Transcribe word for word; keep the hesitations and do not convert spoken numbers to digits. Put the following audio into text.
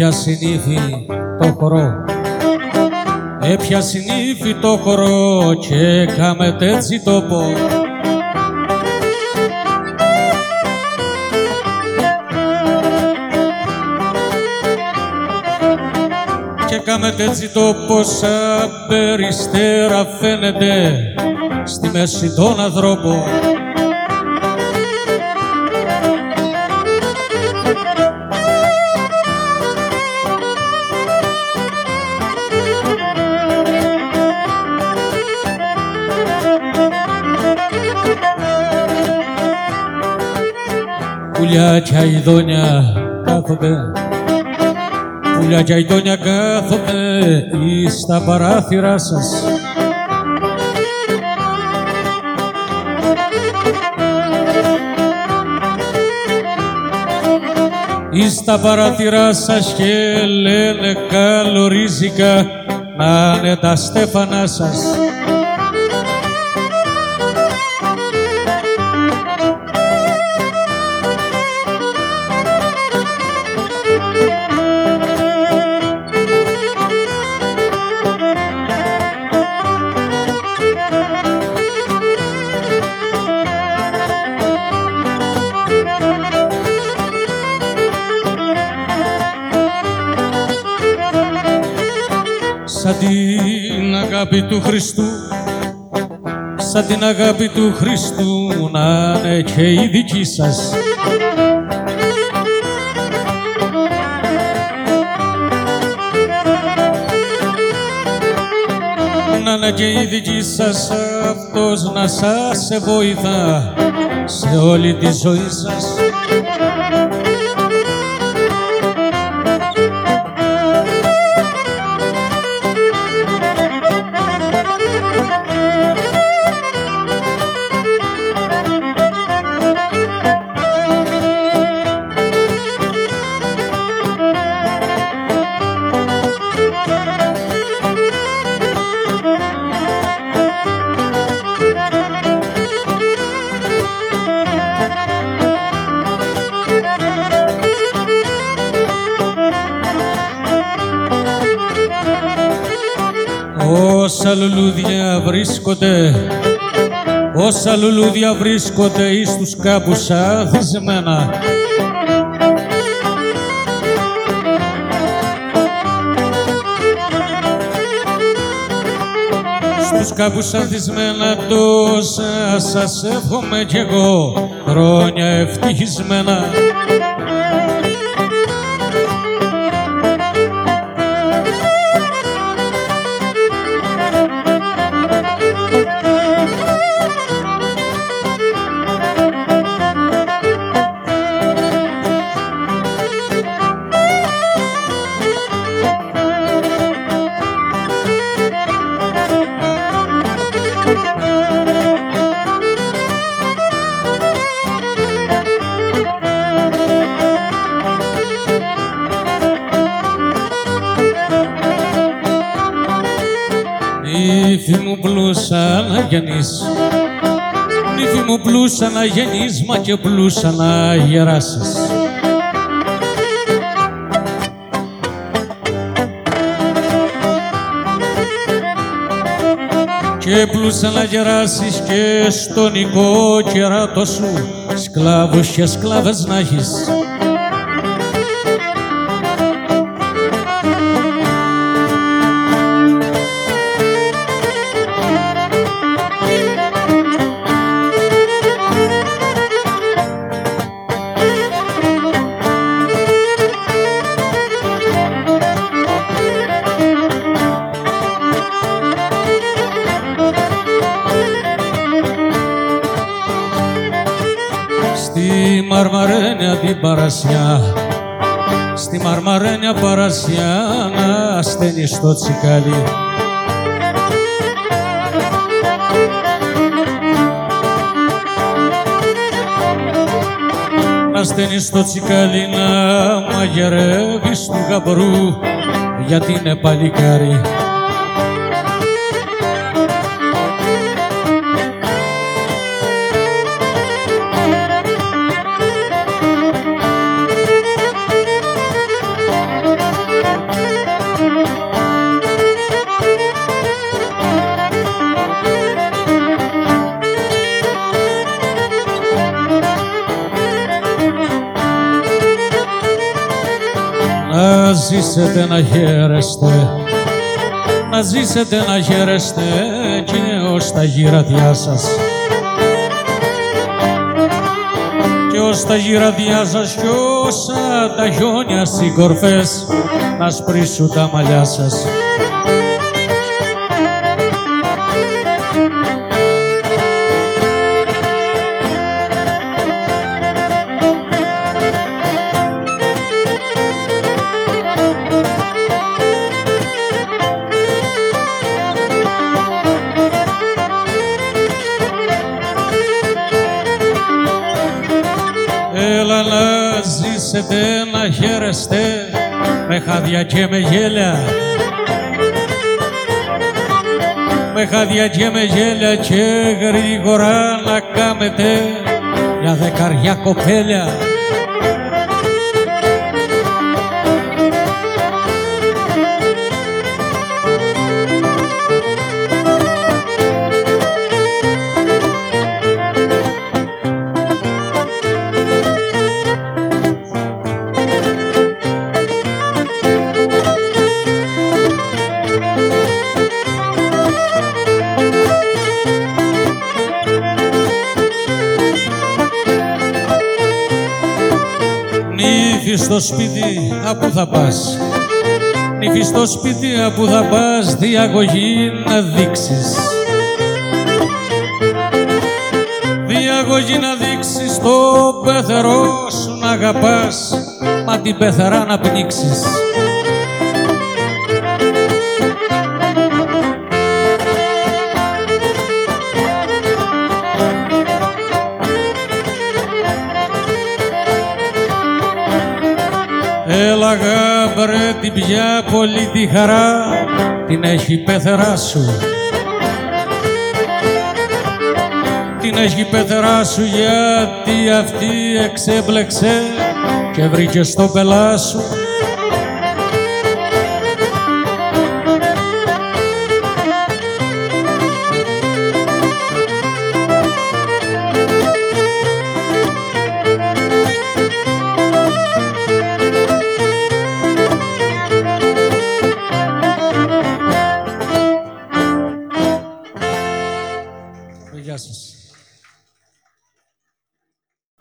Έπιασε η νύφη το χορό, έπιασε η νύφη το χορό και έκαμε έτσι τόπο. Και έκαμε έτσι τόπο σαν περιστέρα φαίνεται στη μέση των ανθρώπων. Πουλιά και αηδόνια κάθονται, πουλιά και αηδόνια κάθονται εις τα παράθυρα σας. Εις τα παράθυρα σας και λένε καλορίζικα να είναι τα στέφανα σας. Σαν την αγάπη του Χριστού, σαν την αγάπη του Χριστού να είναι και η δική σας. Να είναι και η δική σας, αυτός να σας βοηθά σε όλη τη ζωή σας. Όσα λουλούδια βρίσκονται, όσα λουλούδια βρίσκονται εις τους κάπους αθισμένα, στους κάπους αθισμένα τόσα σας εύχομαι κι εγώ χρόνια ευτυχισμένα. Νύφη μου πλούσα να γεννείς, νύφη μου πλούσα να γεννείς, μα και πλούσα να γεράσεις. Και πλούσα να γεράσεις και στον οικό κεράτο σου σκλάβους και σκλάβες να έχεις. Στη Μαρμαρένια την Παρασιά, στη Μαρμαρένια Παρασιά να στενείς στο τσικάλι. Να στενείς στο τσικάλι να μαγειρεύεις του γαμπρού γιατί είναι παλικάρι. ζήσετε να χαίρεστε, να ζήσετε να χαίρεστε και ως τα γυρατιά σας, και ως τα γυρατιά σας κι όσα τα χιόνια στις κορφές να σπρίσουν τα μαλλιά σας. Έλα να ζήσετε να χαίρεστε με χάδια και με γέλια, με χάδια και με γέλια και γρήγορα να κάμετε μια δεκαριά κοπέλια. Νύφη στο σπίτι απού θα πας, νύφη στο σπίτι απού θα πας, διαγωγή να δείξεις, διαγωγή να δείξεις το πεθερό σου να αγαπάς, μα την πεθερά να πνίξεις. Έλα γάμπρε την πια πολύ τη χαρά, την έχει η πεθερά σου, την έχει η πεθερά σου γιατί αυτή εξέμπλεξε και βρήκε στο πελά σου. Γεια σας.